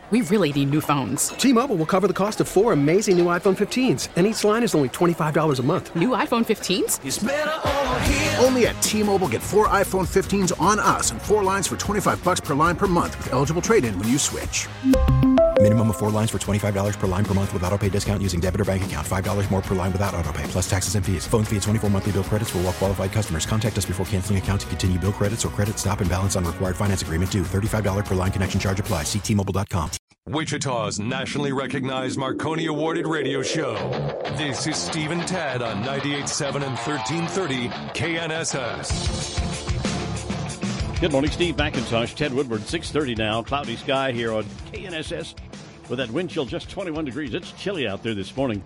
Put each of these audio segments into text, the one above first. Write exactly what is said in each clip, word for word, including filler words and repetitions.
We really need new phones. T-Mobile will cover the cost of four amazing new iPhone fifteens, and each line is only twenty-five dollars a month. New iPhone fifteens? It's better over here. Only at T-Mobile, get four iPhone fifteens on us and four lines for twenty-five dollars per line per month with eligible trade-in when you switch. Minimum of four lines for twenty-five dollars per line per month with autopay discount using debit or bank account. five dollars more per line without autopay, plus taxes and fees. Phone fee at twenty-four monthly bill credits for well-qualified customers. Contact us before canceling account to continue bill credits or credit stop and balance on required finance agreement due. thirty-five dollars per line connection charge applies. See T Mobile dot com. Wichita's nationally recognized Marconi Awarded radio show. This is Steve and Tad on ninety-eight point seven and thirteen thirty K N S S. Good morning, Steve McIntosh, Ted Woodward, six thirty now. Cloudy sky here on K N S S with that wind chill just twenty-one degrees. It's chilly out there this morning.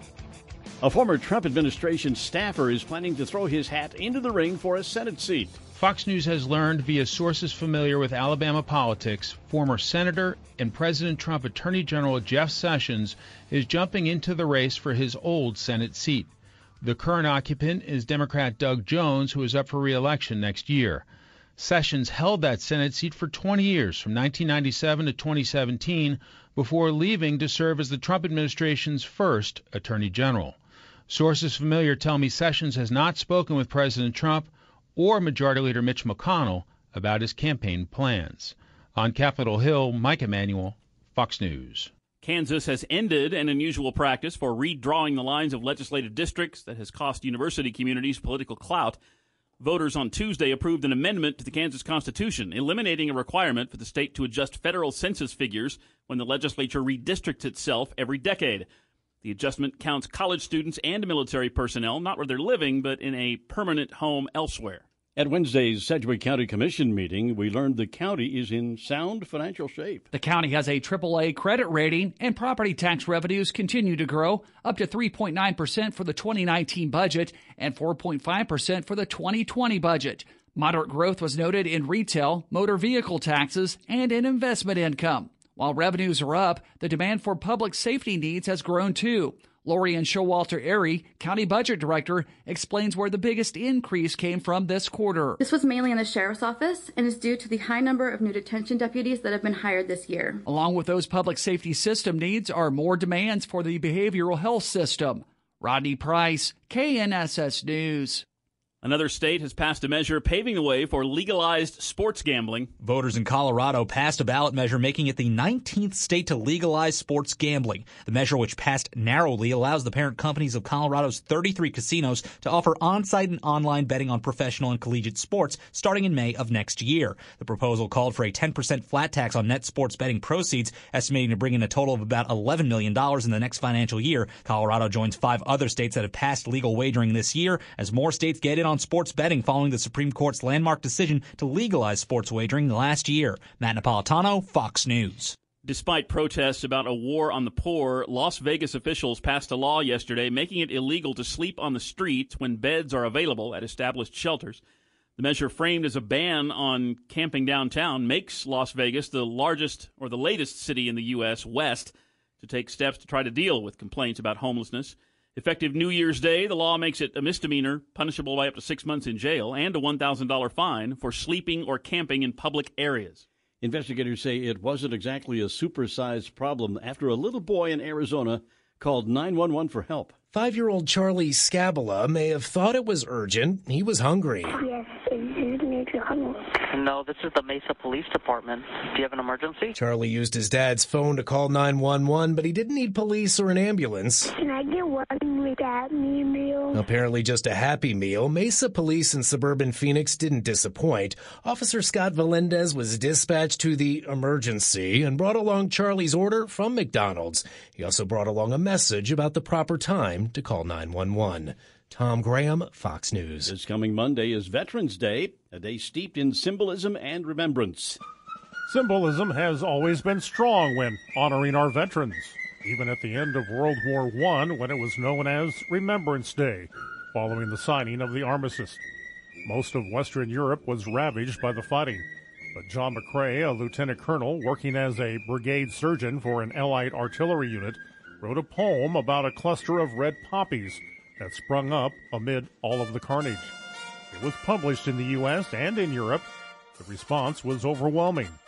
A former Trump administration staffer is planning to throw his hat into the ring for a Senate seat. Fox News has learned via sources familiar with Alabama politics, former Senator and President Trump Attorney General Jeff Sessions is jumping into the race for his old Senate seat. The current occupant is Democrat Doug Jones, who is up for re-election next year. Sessions held that Senate seat for twenty years, from nineteen ninety-seven to twenty seventeen, before leaving to serve as the Trump administration's first Attorney General. Sources familiar tell me Sessions has not spoken with President Trump or Majority Leader Mitch McConnell about his campaign plans. On Capitol Hill, Mike Emanuel, Fox News. Kansas has ended an unusual practice for redrawing the lines of legislative districts that has cost university communities political clout. Voters on Tuesday approved an amendment to the Kansas Constitution, eliminating a requirement for the state to adjust federal census figures when the legislature redistricts itself every decade. The adjustment counts college students and military personnel, not where they're living, but in a permanent home elsewhere. At Wednesday's Sedgwick County Commission meeting, we learned the county is in sound financial shape. The county has a triple A credit rating, and property tax revenues continue to grow, up to three point nine percent for the twenty nineteen budget and four point five percent for the twenty twenty budget. Moderate growth was noted in retail, motor vehicle taxes, and in investment income. While revenues are up, the demand for public safety needs has grown too. Lori and Showalter Airy, County Budget Director, explains where the biggest increase came from this quarter. This was mainly in the Sheriff's Office and is due to the high number of new detention deputies that have been hired this year. Along with those public safety system needs are more demands for the behavioral health system. Rodney Price, K N S S News. Another state has passed a measure paving the way for legalized sports gambling. Voters in Colorado passed a ballot measure making it the nineteenth state to legalize sports gambling. The measure, which passed narrowly, allows the parent companies of Colorado's thirty-three casinos to offer on-site and online betting on professional and collegiate sports starting in May of next year. The proposal called for a ten percent flat tax on net sports betting proceeds, estimating to bring in a total of about eleven million dollars in the next financial year. Colorado joins five other states that have passed legal wagering this year as more states get in on sports betting following the Supreme Court's landmark decision to legalize sports wagering last year. Matt Napolitano, Fox News. Despite protests about a war on the poor, Las Vegas officials passed a law yesterday making it illegal to sleep on the streets when beds are available at established shelters. The measure, framed as a ban on camping downtown, makes Las Vegas the largest or the latest city in the U S West to take steps to try to deal with complaints about homelessness. Effective New Year's Day, the law makes it a misdemeanor, punishable by up to six months in jail, and a one thousand dollars fine for sleeping or camping in public areas. Investigators say it wasn't exactly a supersized problem after a little boy in Arizona called nine one one for help. Five-year-old Charlie Scabala may have thought it was urgent. He was hungry. Yes, it makes you hungry. No, this is the Mesa Police Department. Do you have an emergency? Charlie used his dad's phone to call nine one one, but he didn't need police or an ambulance. Can I get one with that me meal? Apparently just a Happy Meal. Mesa Police in suburban Phoenix didn't disappoint. Officer Scott Valendez was dispatched to the emergency and brought along Charlie's order from McDonald's. He also brought along a message about the proper time to call nine one one. Tom Graham, Fox News. This coming Monday is Veterans Day, a day steeped in symbolism and remembrance. Symbolism has always been strong when honoring our veterans, even at the end of World War One when it was known as Remembrance Day, following the signing of the armistice. Most of Western Europe was ravaged by the fighting, but John McCrae, a lieutenant colonel working as a brigade surgeon for an Allied artillery unit, wrote a poem about a cluster of red poppies that sprung up amid all of the carnage. It was published in the U S and in Europe. The response was overwhelming.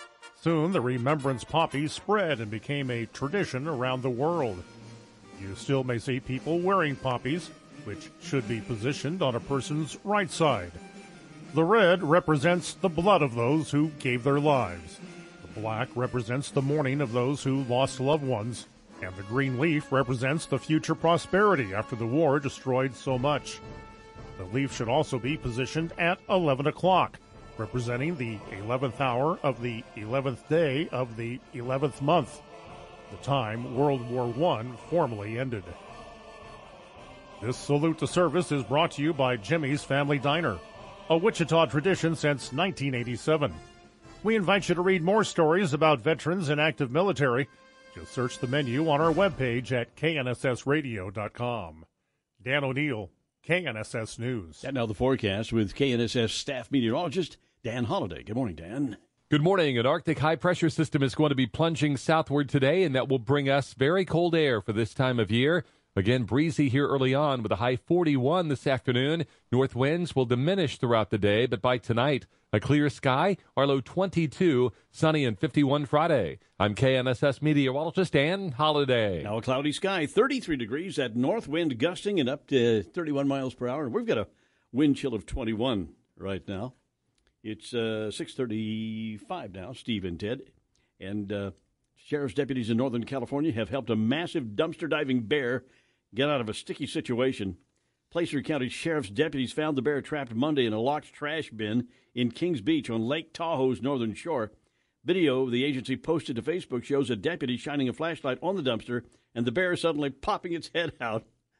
Soon, the remembrance poppy spread and became a tradition around the world. You still may see people wearing poppies, which should be positioned on a person's right side. The red represents the blood of those who gave their lives. The black represents the mourning of those who lost loved ones. And the green leaf represents the future prosperity after the war destroyed so much. The leaf should also be positioned at eleven o'clock, representing the eleventh hour of the eleventh day of the eleventh month, the time World War One formally ended. This salute to service is brought to you by Jimmy's Family Diner, a Wichita tradition since nineteen eighty-seven. We invite you to read more stories about veterans and active military. Just search the menu on our webpage at K N S S radio dot com. Dan O'Neill, K N S S News. And now the forecast with K N S S staff meteorologist Dan Holliday. Good morning, Dan. Good morning. An Arctic high-pressure system is going to be plunging southward today, and that will bring us very cold air for this time of year. Again, breezy here early on with a high forty-one this afternoon. North winds will diminish throughout the day, but by tonight, a clear sky, our low twenty-two, sunny and fifty-one Friday. I'm K N S S meteorologist Dan Holliday. Now a cloudy sky, thirty-three degrees, that north wind gusting and up to thirty-one miles per hour. We've got a wind chill of twenty-one right now. It's uh, six thirty-five now, Steve and Ted. And uh, sheriff's deputies in Northern California have helped a massive dumpster diving bear get out of a sticky situation. Placer County Sheriff's deputies found the bear trapped Monday in a locked trash bin in Kings Beach on Lake Tahoe's northern shore. Video the agency posted to Facebook shows a deputy shining a flashlight on the dumpster and the bear suddenly popping its head out.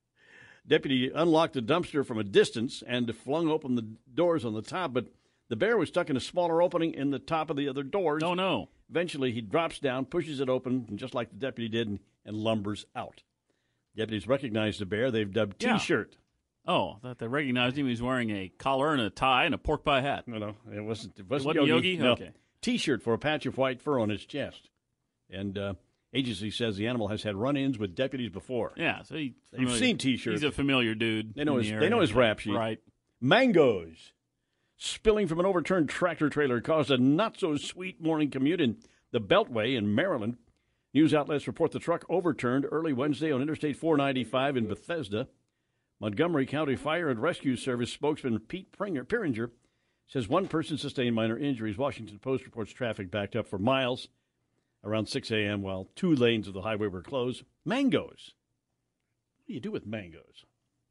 Deputy unlocked the dumpster from a distance and flung open the doors on the top, but the bear was stuck in a smaller opening in the top of the other doors. Oh, no. Eventually, he drops down, pushes it open, and just like the deputy did, and, and lumbers out. Deputies recognized the bear. They've dubbed Yeah. T-shirt. Oh, that they recognized him. He was wearing a collar and a tie and a pork pie hat. No, no, it wasn't. It It wasn't, wasn't Yogi. Yogi? No. Okay. T-shirt for a patch of white fur on his chest. And uh, agency says the animal has had run-ins with deputies before. Yeah, so he, You've seen T-shirt. He's a familiar dude. They know in his. the They know area. his rap sheet. Right. Mangoes spilling from an overturned tractor trailer caused a not-so-sweet morning commute in the Beltway in Maryland. News outlets report the truck overturned early Wednesday on Interstate four ninety-five in Bethesda. Montgomery County Fire and Rescue Service spokesman Pete Pringer, Piringer says one person sustained minor injuries. Washington Post reports traffic backed up for miles around six a.m. while two lanes of the highway were closed. Mangoes. What do you do with mangoes?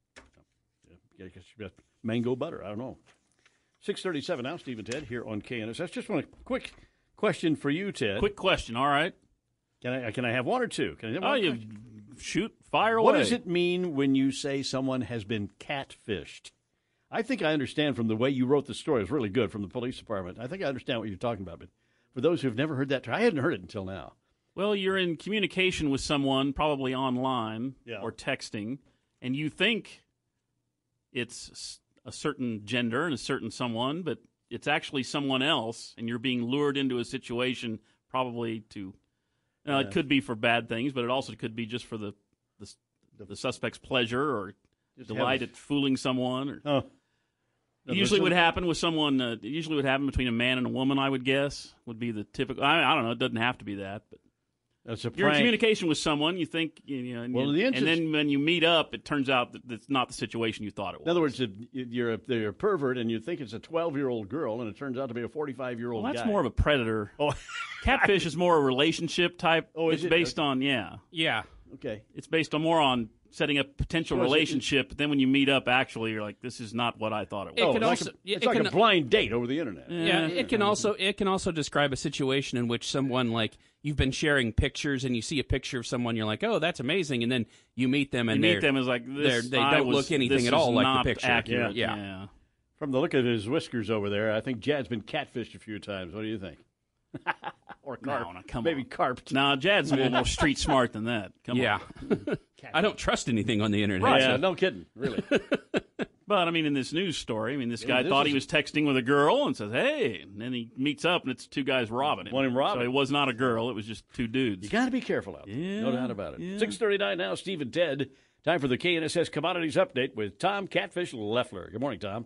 I guess you got mango butter. I don't know. six thirty-seven now, Steve and Ted, here on K N S S. Just want a quick question for you, Ted. Quick question, all right. Can I can I have one or two? Can I have Oh, one you question? shoot, fire away. What does it mean when you say someone has been catfished? I think I understand from the way you wrote the story. It was really good from the police department. I think I understand what you're talking about. But for those who have never heard that term, I hadn't heard it until now. Well, you're in communication with someone, probably online Yeah. or texting, and you think it's a certain gender and a certain someone, but it's actually someone else, and you're being lured into a situation probably to uh, Yeah. it could be for bad things, but it also could be just for the the, the suspect's pleasure or Just delight have- at fooling someone. Or, Oh. It usually would happen with someone. Uh, it usually would happen between a man and a woman. I would guess would be the typical. I, I don't know. It doesn't have to be that, but That's a you're in prank. communication with someone. You think, you know, and, Well, you- the and interest- then when you meet up, it turns out that it's not the situation you thought it was. In other words, if you're a, you're a pervert and you think it's a twelve-year-old girl, and it turns out to be a forty-five-year-old well, that's guy. more of a predator. Oh. Catfish is more a relationship type. Oh, is it's it? based Okay. on yeah, Yeah. Okay. it's based on more on setting up potential Well, is it- relationship. But then when you meet up, actually, you're like, this is not what I thought it was. It Oh, can like also- a, yeah, it's it like can- a blind date over the internet. Yeah, it can also it can also describe a situation in which someone, like, you've been sharing pictures and you see a picture of someone, you're like, oh, that's amazing, and then you meet them and you they're, meet them as like they're, this. they I don't was- look anything this at all is like not the picture. accurate. Yeah. yeah. From the look of his whiskers over there, I think Jad's been catfished a few times. What do you think? or carp. No, no, come Maybe on. carped. No, Jad's a little more street smart than that. Come Yeah. on. I don't trust anything on the internet. Right. Yeah, so- no kidding. Really. But, I mean, in this news story, I mean, this Yeah, guy this thought is- he was texting with a girl and says, hey, and then he meets up and it's two guys robbing him. Want him robbing. So it was not a girl, it was just two dudes. You got to be careful out there. Yeah, No doubt about it. yeah. six thirty-nine now, Steve and Ted. Time for the K N S S Commodities Update with Tom Catfish Leffler. Good morning, Tom.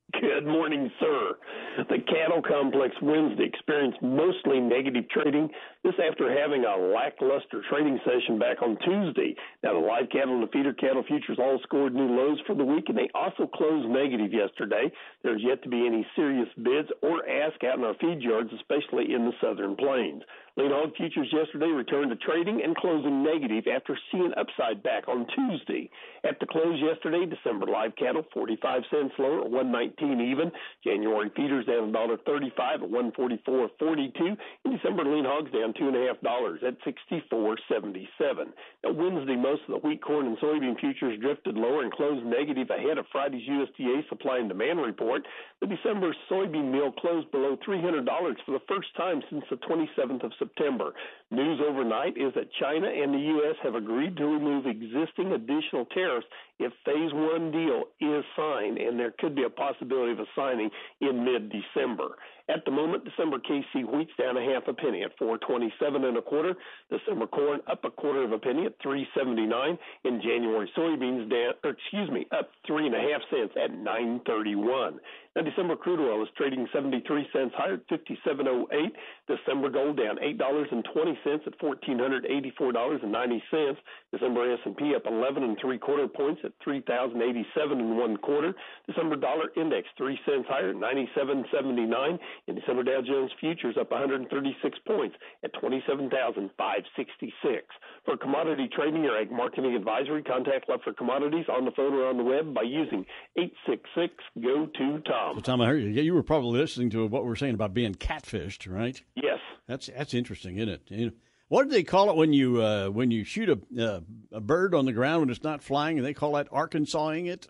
Good morning, sir. The cattle complex Wednesday experienced mostly negative trading. This after having a lackluster trading session back on Tuesday. Now, the live cattle and the feeder cattle futures all scored new lows for the week, and they also closed negative yesterday. There's yet to be any serious bids or ask out in our feed yards, especially in the southern plains. Lean hog futures yesterday returned to trading and closing negative after seeing upside back on Tuesday. At the close yesterday, December live cattle forty-five cents lower at one nineteen even. January feeders down one dollar thirty-five at one forty-four forty-two. And December lean hogs down two point five dollars at sixty-four seventy-seven. Now, Wednesday, most of the wheat, corn, and soybean futures drifted lower and closed negative ahead of Friday's U S D A supply and demand report. The December soybean meal closed below three hundred dollars for the first time since the twenty-seventh of September. News overnight is that China and the U S have agreed to remove existing additional tariffs if phase one deal is signed, and there could be a possibility of a signing in mid-December. At the moment, December K C wheat's down a half a penny at four twenty-seven and a quarter. December corn up a quarter of a penny at three seventy-nine. In January soybeans down, or excuse me, up three and a half cents at nine thirty-one. Now, December crude oil is trading seventy-three cents higher at fifty-seven oh eight. December gold down eight dollars and twenty cents at one thousand four hundred eighty-four dollars and ninety cents. December S and P up eleven and three quarter points at three thousand eighty-seven and one quarter. December dollar index three cents higher at ninety-seven seventy-nine. In December Dow Jones futures up one hundred thirty-six points at twenty-seven thousand five hundred sixty-six. For commodity trading or ag marketing advisory, contact Leffler Commodities on the phone or on the web by using eight six six, G O two, T O M. So, Tom, I heard you. You were probably listening to what we were saying about being catfished, right? Yes. That's that's interesting, isn't it? You know, what do they call it when you uh, when you shoot a uh, a bird on the ground when it's not flying, and they call that Arkansasing it?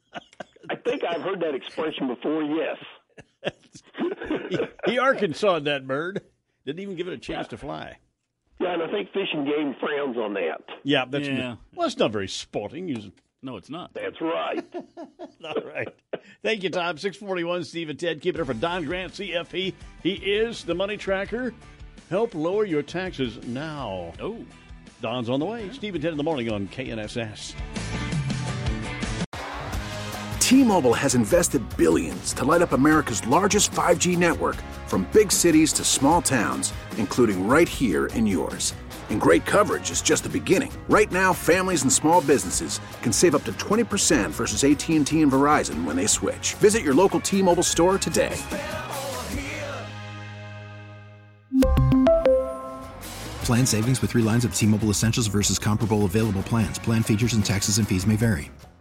I think I've heard that expression before, yes. he, he Arkansased that bird. Didn't even give it a chance yeah. to fly. Yeah, and I think Fish and Game frowns on that. Yeah, that's Yeah. Not, well, it's not very sporting. You No, it's not. That's right. All right. Thank you, Tom. six forty-one, Steve and Ted. Keep it up for Don Grant, C F P. He is the money tracker. Help lower your taxes now. Oh. Don's on the way. Steve and Ted in the morning on K N S S. T-Mobile has invested billions to light up America's largest five G network, from big cities to small towns, including right here in yours. And great coverage is just the beginning. Right now, families and small businesses can save up to twenty percent versus A T and T and Verizon when they switch. Visit your local T-Mobile store today. Plan savings with three lines of T-Mobile Essentials versus comparable available plans. Plan features and taxes and fees may vary.